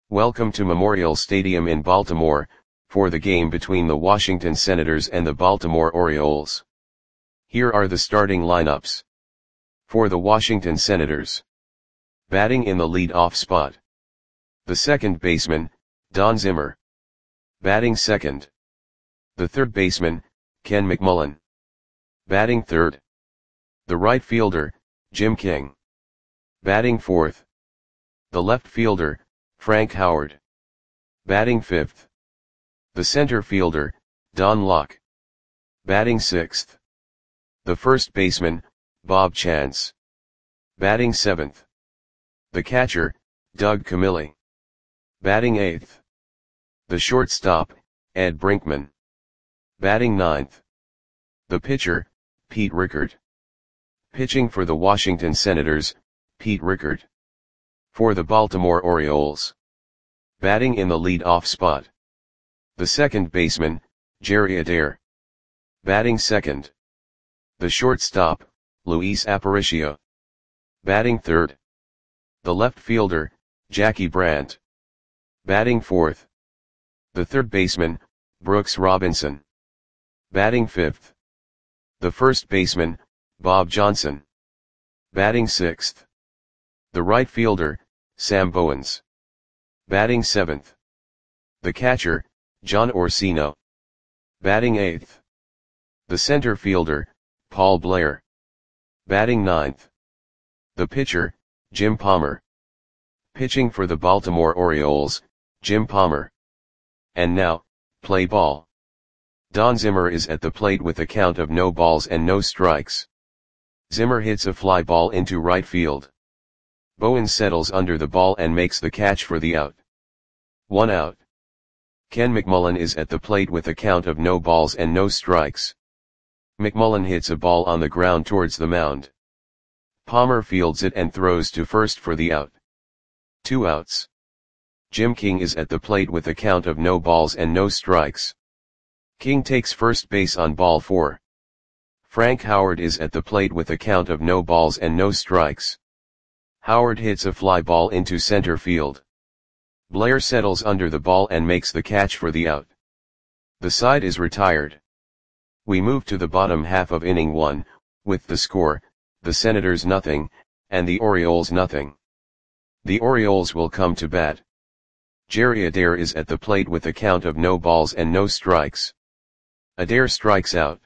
Welcome to Memorial Stadium in Baltimore, for the game between the Washington Senators and the Baltimore Orioles. Here are the starting lineups. For the Washington Senators. Batting in the lead-off spot. The second baseman, Don Zimmer. Batting second. The third baseman, Ken McMullen. Batting third. The right fielder, Jim King. Batting fourth. The left fielder, Frank Howard. Batting fifth. The center fielder, Don Locke. Batting sixth. The first baseman, Bob Chance. Batting seventh. The catcher, Doug Camilli. Batting eighth. The shortstop, Ed Brinkman. Batting ninth. The pitcher, Pete Rickard. Pitching for the Washington Senators, Pete Rickard. For the Baltimore Orioles. Batting in the lead-off spot. The second baseman, Jerry Adair. Batting second. The shortstop, Luis Aparicio. Batting third. The left fielder, Jackie Brandt. Batting fourth. The third baseman, Brooks Robinson. Batting fifth. The first baseman, Bob Johnson. Batting sixth. The right fielder, Sam Bowens. Batting seventh. The catcher, John Orsino. Batting eighth. The center fielder, Paul Blair. Batting ninth. The pitcher, Jim Palmer. Pitching for the Baltimore Orioles, Jim Palmer. And now, play ball. Don Zimmer is at the plate with a count of no balls and no strikes. Zimmer hits a fly ball into right field. Bowens settles under the ball and makes the catch for the out. 1 out. Ken McMullen is at the plate with a count of no balls and no strikes. McMullen hits a ball on the ground towards the mound. Palmer fields it and throws to first for the out. 2 outs. Jim King is at the plate with a count of no balls and no strikes. King takes first base on ball 4. Frank Howard is at the plate with a count of no balls and no strikes. Howard hits a fly ball into center field. Blair settles under the ball and makes the catch for the out. The side is retired. We move to the bottom half of inning 1, with the score, the Senators nothing, and the Orioles nothing. The Orioles will come to bat. Jerry Adair is at the plate with a count of no balls and no strikes. Adair strikes out.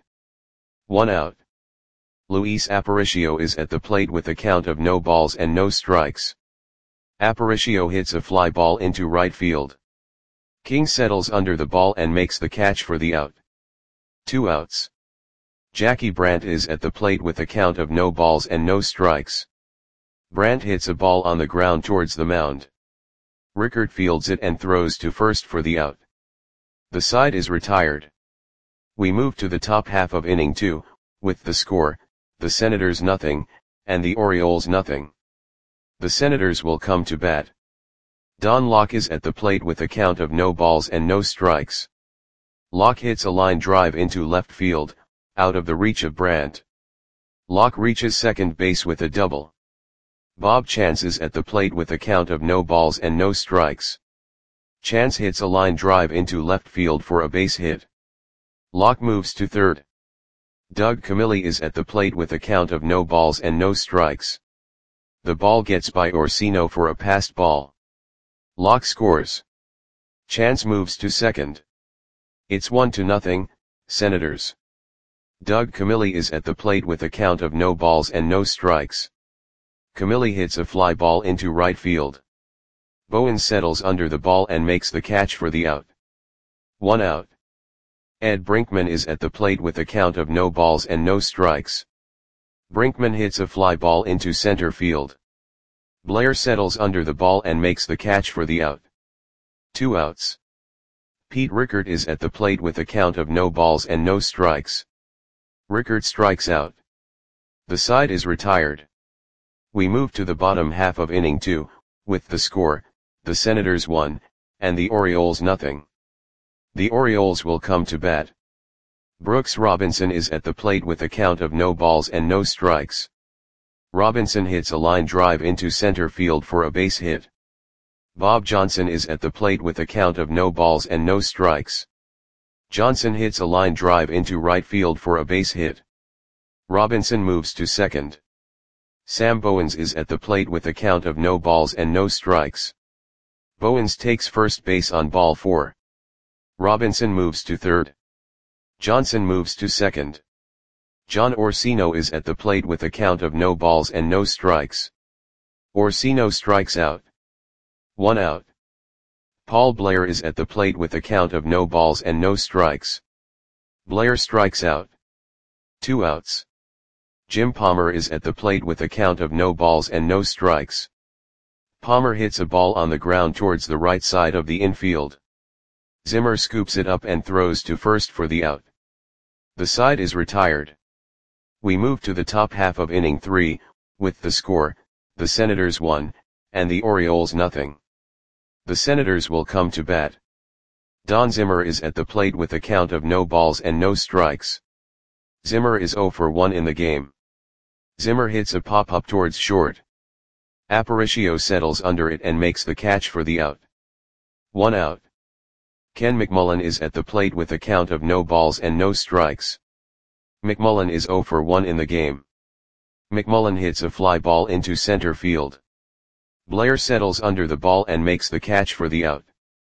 1 out. Luis Aparicio is at the plate with a count of no balls and no strikes. Aparicio hits a fly ball into right field. King settles under the ball and makes the catch for the out. 2 outs. Jackie Brandt is at the plate with a count of no balls and no strikes. Brandt hits a ball on the ground towards the mound. Rickard fields it and throws to first for the out. The side is retired. We move to the top half of inning 2, with the score, the Senators nothing, and the Orioles nothing. The Senators will come to bat. Don Locke is at the plate with a count of no balls and no strikes. Locke hits a line drive into left field, out of the reach of Brandt. Locke reaches second base with a double. Bob Chance is at the plate with a count of no balls and no strikes. Chance hits a line drive into left field for a base hit. Locke moves to third. Doug Camilli is at the plate with a count of no balls and no strikes. The ball gets by Orsino for a passed ball. Locke scores. Chance moves to second. It's 1-0, Senators. Doug Camilli is at the plate with a count of no balls and no strikes. Camilli hits a fly ball into right field. Bowens settles under the ball and makes the catch for the out. 1 out. Ed Brinkman is at the plate with a count of no balls and no strikes. Brinkman hits a fly ball into center field. Blair settles under the ball and makes the catch for the out. 2 outs. Pete Rickard is at the plate with a count of no balls and no strikes. Rickard strikes out. The side is retired. We move to the bottom half of inning 2, with the score, the Senators 1, and the Orioles nothing. The Orioles will come to bat. Brooks Robinson is at the plate with a count of no balls and no strikes. Robinson hits a line drive into center field for a base hit. Bob Johnson is at the plate with a count of no balls and no strikes. Johnson hits a line drive into right field for a base hit. Robinson moves to second. Sam Bowens is at the plate with a count of no balls and no strikes. Bowens takes first base on ball 4. Robinson moves to third. Johnson moves to second. John Orsino is at the plate with a count of no balls and no strikes. Orsino strikes out. 1 out. Paul Blair is at the plate with a count of no balls and no strikes. Blair strikes out. 2 outs. Jim Palmer is at the plate with a count of no balls and no strikes. Palmer hits a ball on the ground towards the right side of the infield. Zimmer scoops it up and throws to first for the out. The side is retired. We move to the top half of inning 3, with the score, the Senators 1, and the Orioles nothing. The Senators will come to bat. Don Zimmer is at the plate with a count of no balls and no strikes. Zimmer is 0 for 1 in the game. Zimmer hits a pop-up towards short. Aparicio settles under it and makes the catch for the out. 1 out. Ken McMullen is at the plate with a count of no balls and no strikes. McMullen is 0 for 1 in the game. McMullen hits a fly ball into center field. Blair settles under the ball and makes the catch for the out.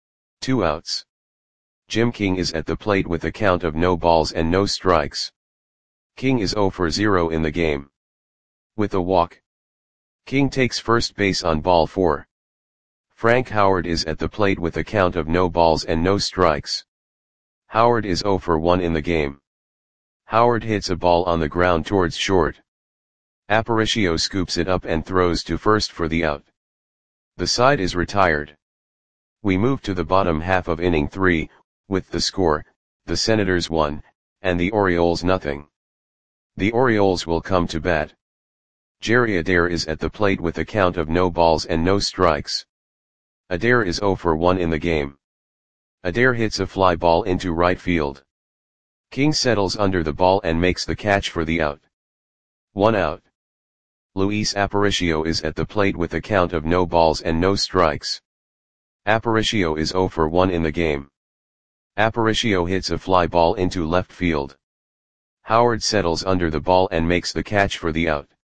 2 outs. Jim King is at the plate with a count of no balls and no strikes. King is 0 for 0 in the game. With a walk, King takes first base on ball 4. Frank Howard is at the plate with a count of no balls and no strikes. Howard is 0 for 1 in the game. Howard hits a ball on the ground towards short. Aparicio scoops it up and throws to first for the out. The side is retired. We move to the bottom half of inning 3, with the score, the Senators 1, and the Orioles nothing. The Orioles will come to bat. Jerry Adair is at the plate with a count of no balls and no strikes. Adair is 0 for 1 in the game. Adair hits a fly ball into right field. King settles under the ball and makes the catch for the out. 1 out. Luis Aparicio is at the plate with a count of no balls and no strikes. Aparicio is 0 for 1 in the game. Aparicio hits a fly ball into left field. Howard settles under the ball and makes the catch for the out.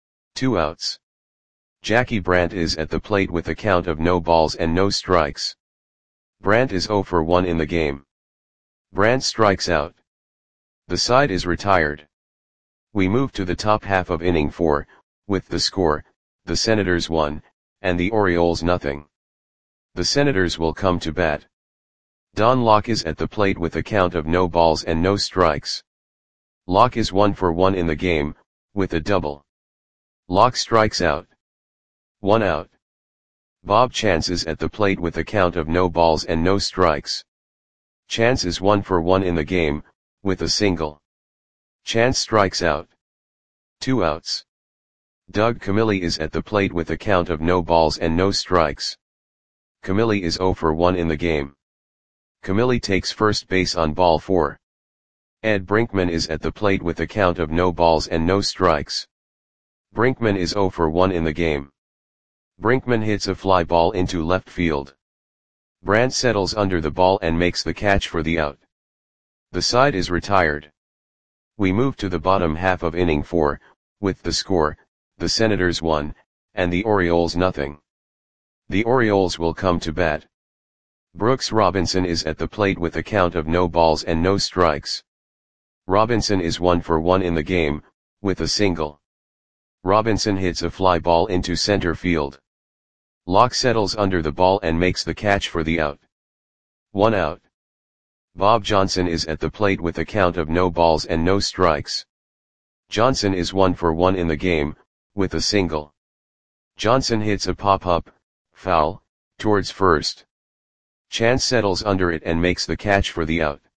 2 outs. Jackie Brandt is at the plate with a count of no balls and no strikes. Brandt is 0 for 1 in the game. Brandt strikes out. The side is retired. We move to the top half of inning 4, with the score, the Senators 1, and the Orioles nothing. The Senators will come to bat. Don Locke is at the plate with a count of no balls and no strikes. Locke is 1 for 1 in the game, with a double. Locke strikes out. 1 out. Bob Chance is at the plate with a count of no balls and no strikes. Chance is 1 for 1 in the game, with a single. Chance strikes out. 2 outs. Doug Camilli is at the plate with a count of no balls and no strikes. Camilli is 0 for 1 in the game. Camilli takes first base on ball 4. Ed Brinkman is at the plate with a count of no balls and no strikes. Brinkman is 0 for 1 in the game. Brinkman hits a fly ball into left field. Brandt settles under the ball and makes the catch for the out. The side is retired. We move to the bottom half of inning 4, with the score, the Senators 1, and the Orioles nothing. The Orioles will come to bat. Brooks Robinson is at the plate with a count of no balls and no strikes. Robinson is 1 for 1 in the game, with a single. Robinson hits a fly ball into center field. Locke settles under the ball and makes the catch for the out. 1 out. Bob Johnson is at the plate with a count of no balls and no strikes. Johnson is 1 for 1 in the game, with a single. Johnson hits a pop-up, foul, towards first. Chance settles under it and makes the catch for the out.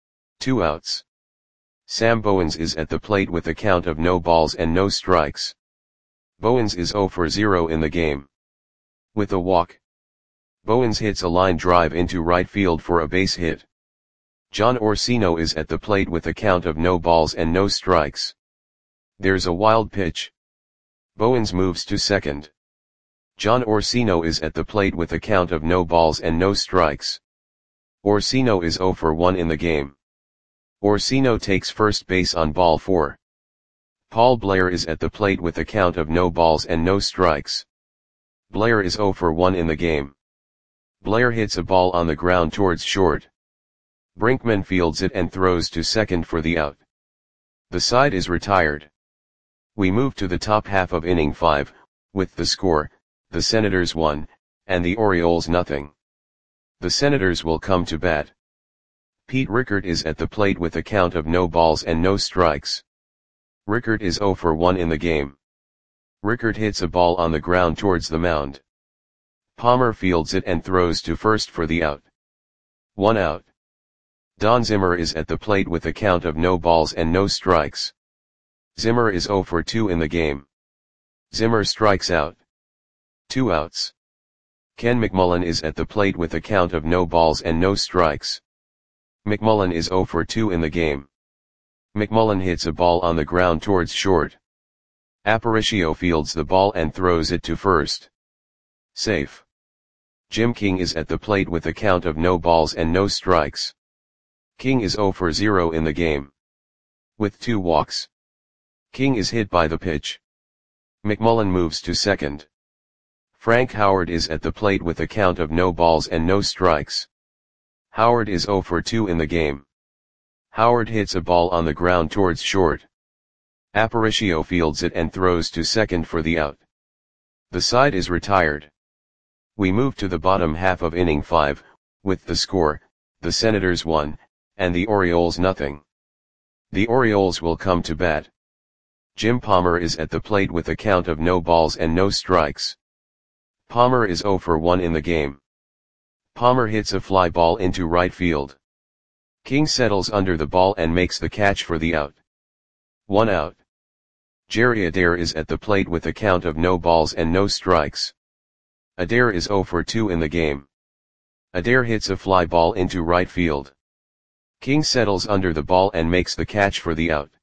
2 outs. Sam Bowens is at the plate with a count of no balls and no strikes. Bowens is 0 for 0 in the game. With a walk, Bowens hits a line drive into right field for a base hit. John Orsino is at the plate with a count of no balls and no strikes. There's a wild pitch. Bowens moves to second. John Orsino is at the plate with a count of no balls and no strikes. Orsino is 0 for 1 in the game. Orsino takes first base on ball 4. Paul Blair is at the plate with a count of no balls and no strikes. Blair is 0 for 1 in the game. Blair hits a ball on the ground towards short. Brinkman fields it and throws to second for the out. The side is retired. We move to the top half of inning 5, with the score, the Senators 1, and the Orioles nothing. The Senators will come to bat. Pete Rickert is at the plate with a count of no balls and no strikes. Rickert is 0 for 1 in the game. Rickert hits a ball on the ground towards the mound. Palmer fields it and throws to first for the out. 1 out. Don Zimmer is at the plate with a count of no balls and no strikes. Zimmer is 0 for 2 in the game. Zimmer strikes out. 2 outs. Ken McMullen is at the plate with a count of no balls and no strikes. McMullen is 0 for 2 in the game. McMullen hits a ball on the ground towards short. Aparicio fields the ball and throws it to first. Safe. Jim King is at the plate with a count of no balls and no strikes. King is 0 for 0 in the game. With 2 walks. King is hit by the pitch. McMullen moves to second. Frank Howard is at the plate with a count of no balls and no strikes. Howard is 0 for 2 in the game. Howard hits a ball on the ground towards short. Aparicio fields it and throws to second for the out. The side is retired. We move to the bottom half of inning 5, with the score, the Senators 1, and the Orioles nothing. The Orioles will come to bat. Jim Palmer is at the plate with a count of no balls and no strikes. Palmer is 0 for 1 in the game. Palmer hits a fly ball into right field. King settles under the ball and makes the catch for the out. 1 out. Jerry Adair is at the plate with a count of no balls and no strikes. Adair is 0 for 2 in the game. Adair hits a fly ball into right field. King settles under the ball and makes the catch for the out.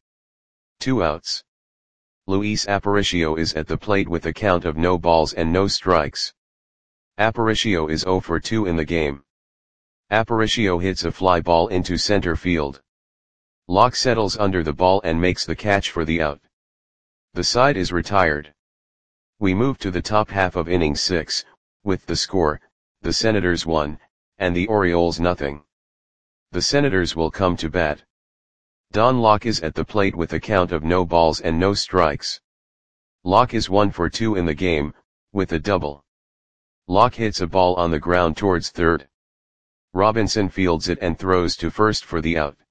2 outs. Luis Aparicio is at the plate with a count of no balls and no strikes. Aparicio is 0 for 2 in the game. Aparicio hits a fly ball into center field. Locke settles under the ball and makes the catch for the out. The side is retired. We move to the top half of inning 6, with the score, the Senators 1, and the Orioles nothing. The Senators will come to bat. Don Locke is at the plate with a count of no balls and no strikes. Locke is 1 for 2 in the game, with a double. Locke hits a ball on the ground towards third. Robinson fields it and throws to first for the out.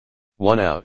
1 out.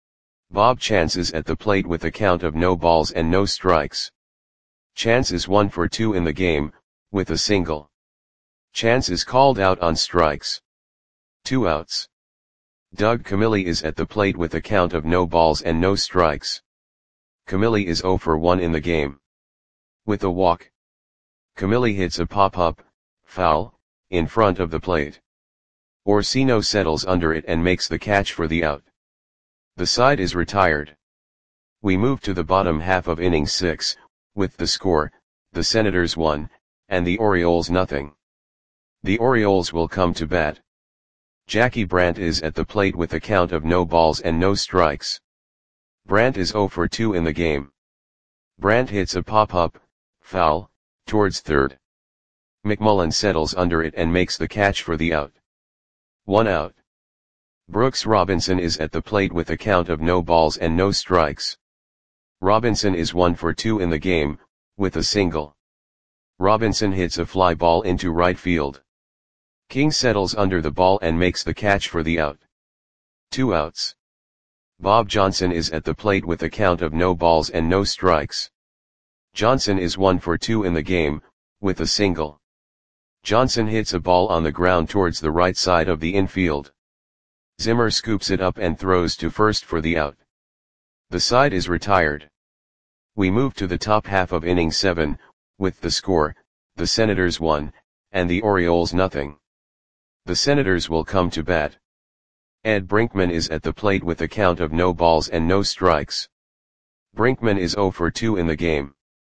Bob Chance is at the plate with a count of no balls and no strikes. Chance is 1 for 2 in the game, with a single. Chance is called out on strikes. 2 outs. Doug Camilli is at the plate with a count of no balls and no strikes. Camilli is 0 for 1 in the game. With a walk. Camilli hits a pop-up, foul, in front of the plate. Orsino settles under it and makes the catch for the out. The side is retired. We move to the bottom half of inning 6, with the score, the Senators 1, and the Orioles nothing. The Orioles will come to bat. Jackie Brandt is at the plate with a count of no balls and no strikes. Brandt is 0 for 2 in the game. Brandt hits a pop-up, foul, towards third. McMullen settles under it and makes the catch for the out. 1 out. Brooks Robinson is at the plate with a count of no balls and no strikes. Robinson is 1 for 2 in the game, with a single. Robinson hits a fly ball into right field. King settles under the ball and makes the catch for the out. 2 outs. Bob Johnson is at the plate with a count of no balls and no strikes. Johnson is 1 for 2 in the game, with a single. Johnson hits a ball on the ground towards the right side of the infield. Zimmer scoops it up and throws to first for the out. The side is retired. We move to the top half of inning 7, with the score, the Senators 1, and the Orioles nothing. The Senators will come to bat. Ed Brinkman is at the plate with a count of no balls and no strikes. Brinkman is 0 for 2 in the game.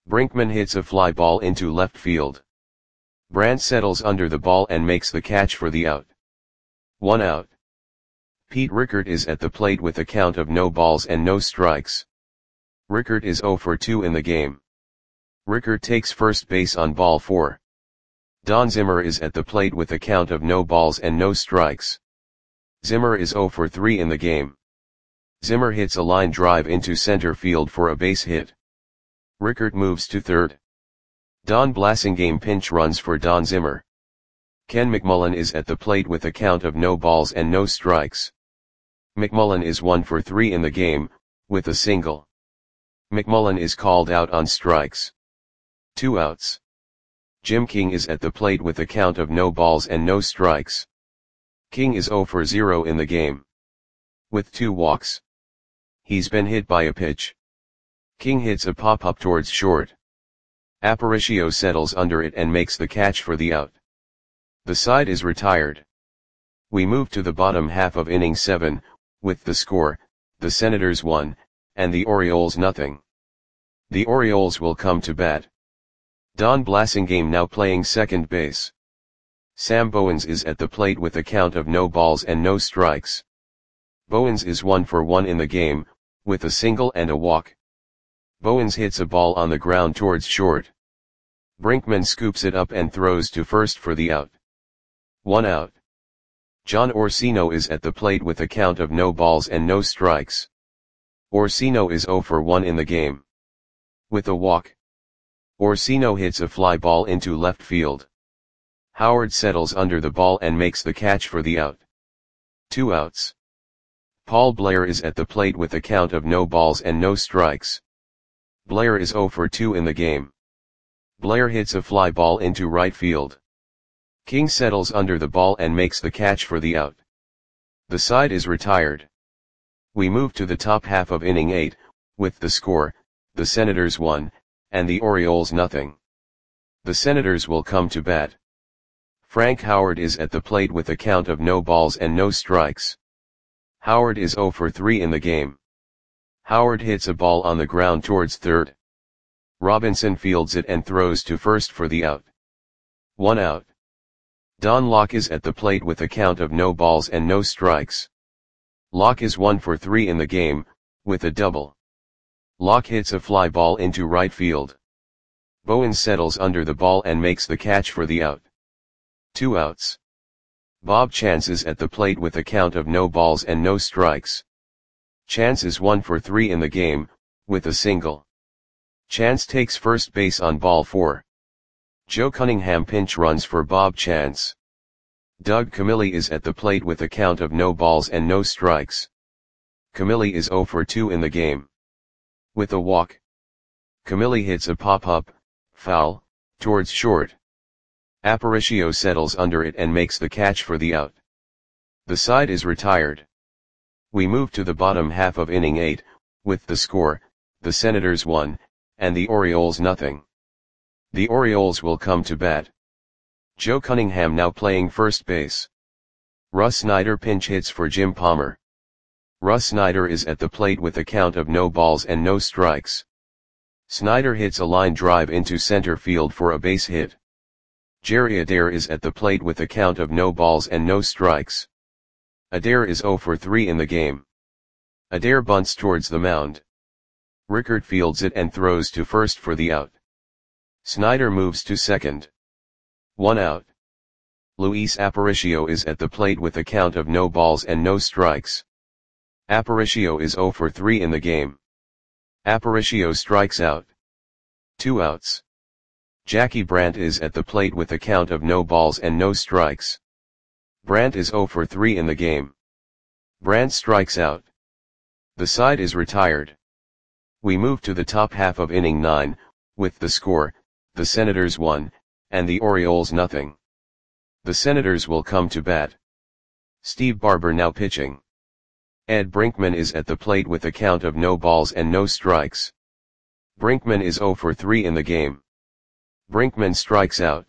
Brinkman hits a fly ball into left field. Brandt settles under the ball and makes the catch for the out. 1 out. Pete Rickard is at the plate with a count of no balls and no strikes. Rickard is 0 for 2 in the game. Rickard takes first base on ball 4. Don Zimmer is at the plate with a count of no balls and no strikes. Zimmer is 0 for 3 in the game. Zimmer hits a line drive into center field for a base hit. Rickard moves to third. Don Blasingame pinch runs for Don Zimmer. Ken McMullen is at the plate with a count of no balls and no strikes. McMullen is 1 for 3 in the game, with a single. McMullen is called out on strikes. 2 outs. Jim King is at the plate with a count of no balls and no strikes. King is 0 for 0 in the game. With 2 walks. He's been hit by a pitch. King hits a pop-up towards short. Aparicio settles under it and makes the catch for the out. The side is retired. We move to the bottom half of inning 7, with the score, the Senators 1, and the Orioles nothing. The Orioles will come to bat. Don Blasingame now playing second base. Sam Bowens is at the plate with a count of no balls and no strikes. Bowens is 1 for 1 in the game, with a single and a walk. Bowens hits a ball on the ground towards short. Brinkman scoops it up and throws to first for the out. 1 out. John Orsino is at the plate with a count of no balls and no strikes. Orsino is 0 for 1 in the game. With a walk. Orsino hits a fly ball into left field. Howard settles under the ball and makes the catch for the out. 2 outs. Paul Blair is at the plate with a count of no balls and no strikes. Blair is 0 for 2 in the game. Blair hits a fly ball into right field. King settles under the ball and makes the catch for the out. The side is retired. We move to the top half of inning 8, with the score, the Senators 1, and the Orioles nothing. The Senators will come to bat. Frank Howard is at the plate with a count of no balls and no strikes. Howard is 0 for 3 in the game. Howard hits a ball on the ground towards third. Robinson fields it and throws to first for the out. 1 out. Don Locke is at the plate with a count of no balls and no strikes. Locke is 1 for 3 in the game, with a double. Locke hits a fly ball into right field. Bowens settles under the ball and makes the catch for the out. 2 outs. Bob Chance is at the plate with a count of no balls and no strikes. Chance is 1 for 3 in the game, with a single. Chance takes first base on ball 4. Joe Cunningham pinch runs for Bob Chance. Doug Camilli is at the plate with a count of no balls and no strikes. Camilli is 0 for 2 in the game. With a walk. Camilli hits a pop-up, foul, towards short. Aparicio settles under it and makes the catch for the out. The side is retired. We move to the bottom half of inning 8, with the score, the Senators 1, and the Orioles nothing. The Orioles will come to bat. Joe Cunningham now playing first base. Russ Snyder pinch hits for Jim Palmer. Russ Snyder is at the plate with a count of no balls and no strikes. Snyder hits a line drive into center field for a base hit. Jerry Adair is at the plate with a count of no balls and no strikes. Adair is 0 for 3 in the game. Adair bunts towards the mound. Rickard fields it and throws to first for the out. Snyder moves to second. 1 out. Luis Aparicio is at the plate with a count of no balls and no strikes. Aparicio is 0 for 3 in the game. Aparicio strikes out. 2 outs. Jackie Brandt is at the plate with a count of no balls and no strikes. Brandt is 0 for 3 in the game. Brandt strikes out. The side is retired. We move to the top half of inning 9, with the score, the Senators 1, and the Orioles nothing. The Senators will come to bat. Steve Barber now pitching. Ed Brinkman is at the plate with a count of no balls and no strikes. Brinkman is 0 for 3 in the game. Brinkman strikes out.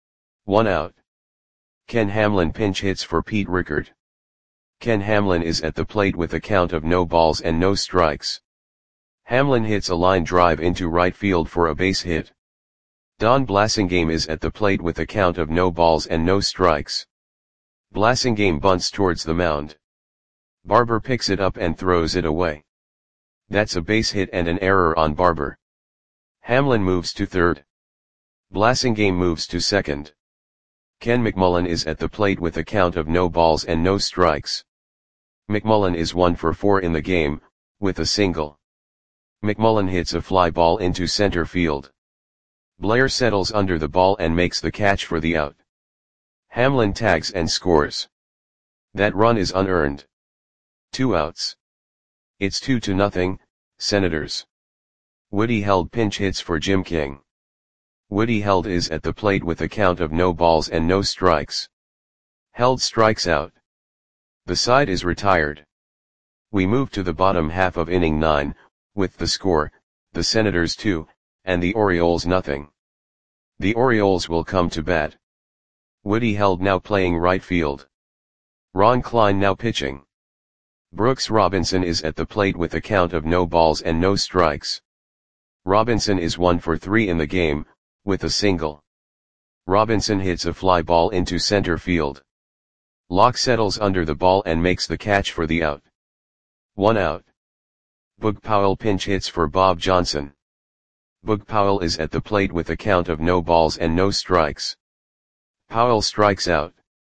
1 out. Ken Hamlin pinch hits for Pete Rickard. Ken Hamlin is at the plate with a count of no balls and no strikes. Hamlin hits a line drive into right field for a base hit. Don Blasingame is at the plate with a count of no balls and no strikes. Blasingame bunts towards the mound. Barber picks it up and throws it away. That's a base hit and an error on Barber. Hamlin moves to third. Blasingame moves to second. Ken McMullen is at the plate with a count of no balls and no strikes. McMullen is 1 for 4 in the game, with a single. McMullen hits a fly ball into center field. Blair settles under the ball and makes the catch for the out. Hamlin tags and scores. That run is unearned. 2 outs. It's 2-0, Senators. Woody Held pinch hits for Jim King. Woody Held is at the plate with a count of no balls and no strikes. Held strikes out. The side is retired. We move to the bottom half of inning 9, with the score, the Senators 2, and the Orioles nothing. The Orioles will come to bat. Woody Held now playing right field. Ron Klein now pitching. Brooks Robinson is at the plate with a count of no balls and no strikes. Robinson is 1 for 3 in the game, with a single. Robinson hits a fly ball into center field. Locke settles under the ball and makes the catch for the out. 1 out. Boog Powell pinch hits for Bob Johnson. Boog Powell is at the plate with a count of no balls and no strikes. Powell strikes out.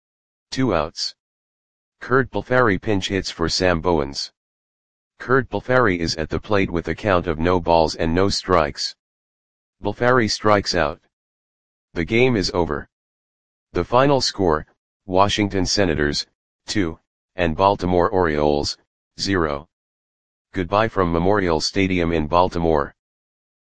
2 outs. Curt Pulfari pinch hits for Sam Bowens. Curt Pulfari is at the plate with a count of no balls and no strikes. Pulfari strikes out. The game is over. The final score, Washington Senators, 2, and Baltimore Orioles, 0. Goodbye from Memorial Stadium in Baltimore.